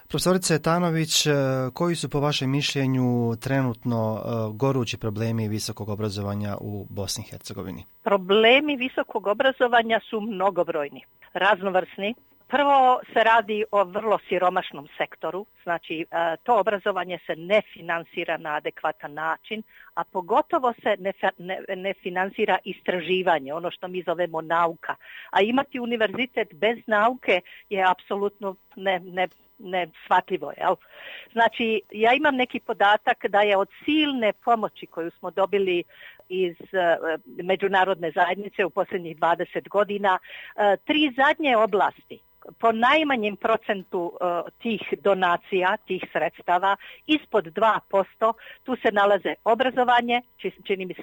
Profesorice Etanović, koji su po vašem mišljenju trenutno gorući problemi visokog obrazovanja u Bosni i Hercegovini? Problemi visokog obrazovanja su mnogobrojni, raznovrsni. Prvo se radi o vrlo siromašnom sektoru, znači to obrazovanje se ne finansira na adekvatan način, a pogotovo se ne finansira istraživanje, ono što mi zovemo nauka. A imati univerzitet bez nauke je apsolutno neshvatljivo. Jel? Znači, ja imam neki podatak da je od silne pomoći koju smo dobili iz međunarodne zajednice u posljednjih 20 godina, 3 zadnje oblasti po najmanjem procentu tih donacija, tih sredstava, ispod 2%, tu se nalaze obrazovanje, čini mi se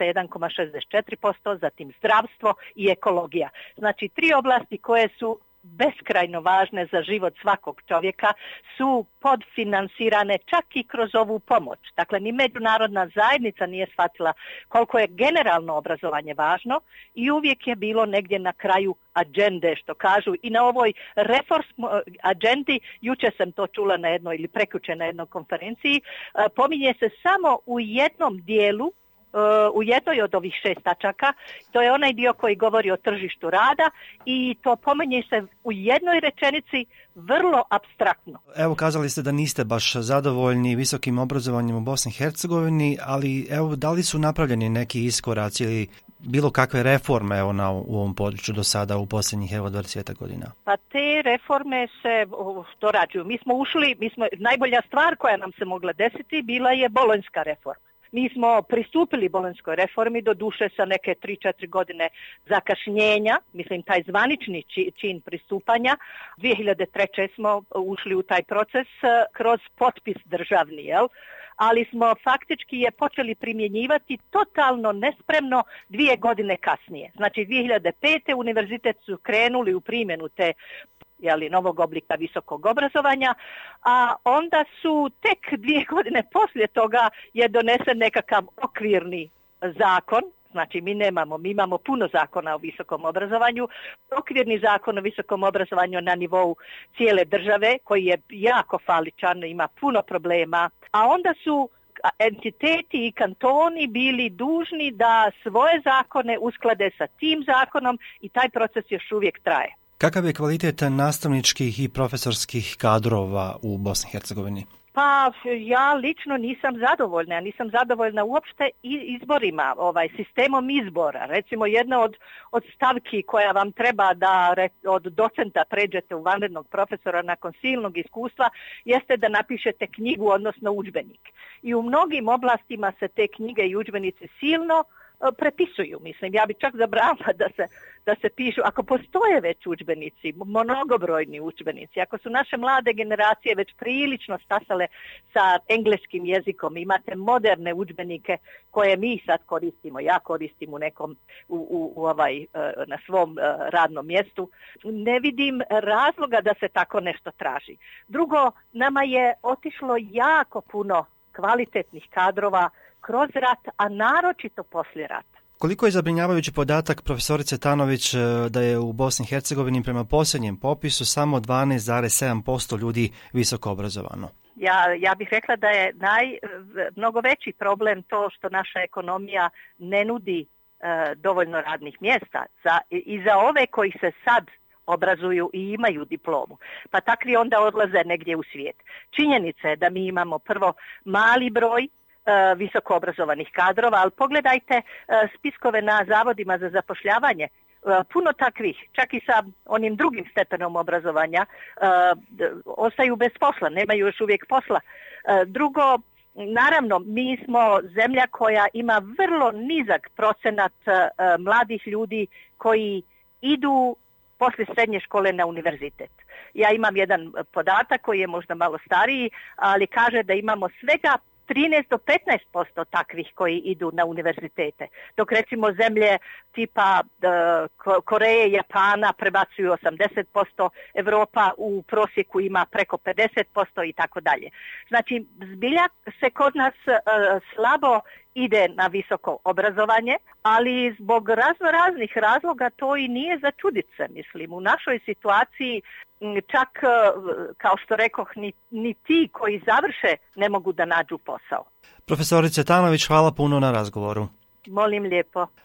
1,64%, zatim zdravstvo i ekologija. Znači 3 oblasti koje su beskrajno važne za život svakog čovjeka su podfinansirane čak i kroz ovu pomoć. Dakle, ni međunarodna zajednica nije shvatila koliko je generalno obrazovanje važno i uvijek je bilo negdje na kraju agende, što kažu. I na ovoj reformskoj agendi, jučer sam to čula na jednoj ili prekjučer na jednoj konferenciji, pominje se samo u jednom dijelu, u jednoj od ovih 6 tačaka, to je onaj dio koji govori o tržištu rada i to pominje se u jednoj rečenici vrlo apstraktno. Evo, kazali ste da niste baš zadovoljni visokim obrazovanjem u Bosni i Hercegovini, ali evo, da li su napravljeni neki iskoraci ili bilo kakve reforme u ovom području do sada u posljednjih 20 godina? Pa te reforme se dorađuju. Najbolja stvar koja nam se mogla desiti bila je bolonjska reforma. Mi smo pristupili bolonjskoj reformi, doduše sa neke 3-4 godine zakašnjenja, mislim taj zvanični čin pristupanja. 2003. smo ušli u taj proces kroz potpis državni, jel? Ali smo faktički je počeli primjenjivati totalno nespremno 2 godine kasnije. Znači 2005. univerzitet su krenuli u primjenu te novog oblika visokog obrazovanja, a onda su tek 2 godine poslije toga je donesen nekakav okvirni zakon. Znači mi imamo puno zakona o visokom obrazovanju, okvirni zakon o visokom obrazovanju na nivou cijele države koji je jako faličan, ima puno problema, a onda su entiteti i kantoni bili dužni da svoje zakone usklade sa tim zakonom i taj proces još uvijek traje. Kakav je kvalitet nastavničkih i profesorskih kadrova u Bosni i Hercegovini? Pa ja lično nisam zadovoljna uopšte izborima, sistemom izbora. Recimo jedna od stavki koja vam treba da od docenta pređete u vanrednog profesora nakon silnog iskustva jeste da napišete knjigu, odnosno udžbenik. I u mnogim oblastima se te knjige i udžbenici silno prepisuju. Mislim, ja bi čak zabranila da se pišu, ako postoje već udžbenici, mnogobrojni udžbenici, ako su naše mlade generacije već prilično stasale sa engleskim jezikom, imate moderne udžbenike koje mi sad koristimo, ja koristim na svom radnom mjestu, ne vidim razloga da se tako nešto traži. Drugo, nama je otišlo jako puno kvalitetnih kadrova kroz rat, a naročito poslije rata. Koliko je zabrinjavajući podatak, profesorice Etanović, da je u Bosni i Hercegovini prema posljednjem popisu samo 12,7% ljudi visoko obrazovano? Ja bih rekla da je mnogo veći problem to što naša ekonomija ne nudi dovoljno radnih mjesta i za ove koji se sad obrazuju i imaju diplomu. Pa takvi onda odlaze negdje u svijet. Činjenica je da mi imamo prvo mali broj visoko obrazovanih kadrova, ali pogledajte spiskove na zavodima za zapošljavanje. Puno takvih, čak i sa onim drugim stepenom obrazovanja, ostaju bez posla, nemaju još uvijek posla. Drugo, naravno, mi smo zemlja koja ima vrlo nizak procenat mladih ljudi koji idu poslije srednje škole na univerzitet. Ja imam jedan podatak koji je možda malo stariji, ali kaže da imamo svega 13 do 15% takvih koji idu na univerzitete. Dok recimo zemlje tipa Koreje, Japana prebacuju 80%, Europa u prosjeku ima preko 50% i tako dalje. Znači, zbilja se kod nas slabo ide na visoko obrazovanje, ali zbog raznih razloga to i nije za čudit se, mislim. U našoj situaciji čak, kao što rekoh, ni ti koji završe ne mogu da nađu posao. Profesorice Tanović, hvala puno na razgovoru. Molim lijepo.